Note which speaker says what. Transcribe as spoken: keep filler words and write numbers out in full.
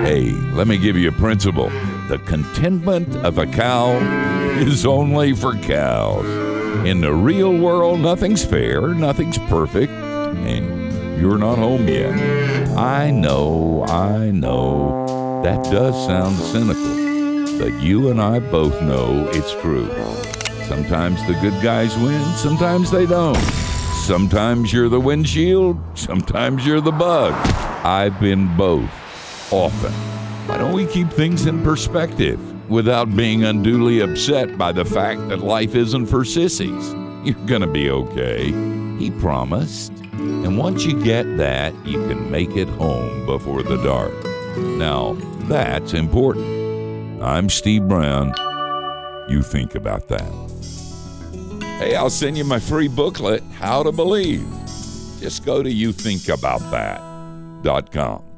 Speaker 1: Hey, let me give you a principle. The contentment of a cow is only for cows. In the real world, nothing's fair, nothing's perfect, and you're not home yet. I know, I know, that does sound cynical, but you and I both know it's true. Sometimes the good guys win, sometimes they don't. Sometimes you're the windshield, sometimes you're the bug. I've been both, often. Why don't we keep things in perspective without being unduly upset by the fact that life isn't for sissies? You're gonna be okay, he promised. And once you get that, you can make it home before the dark. Now, that's important. I'm Steve Brown. You think about that. Hey, I'll send you my free booklet, How to Believe. Just go to you think about that dot com.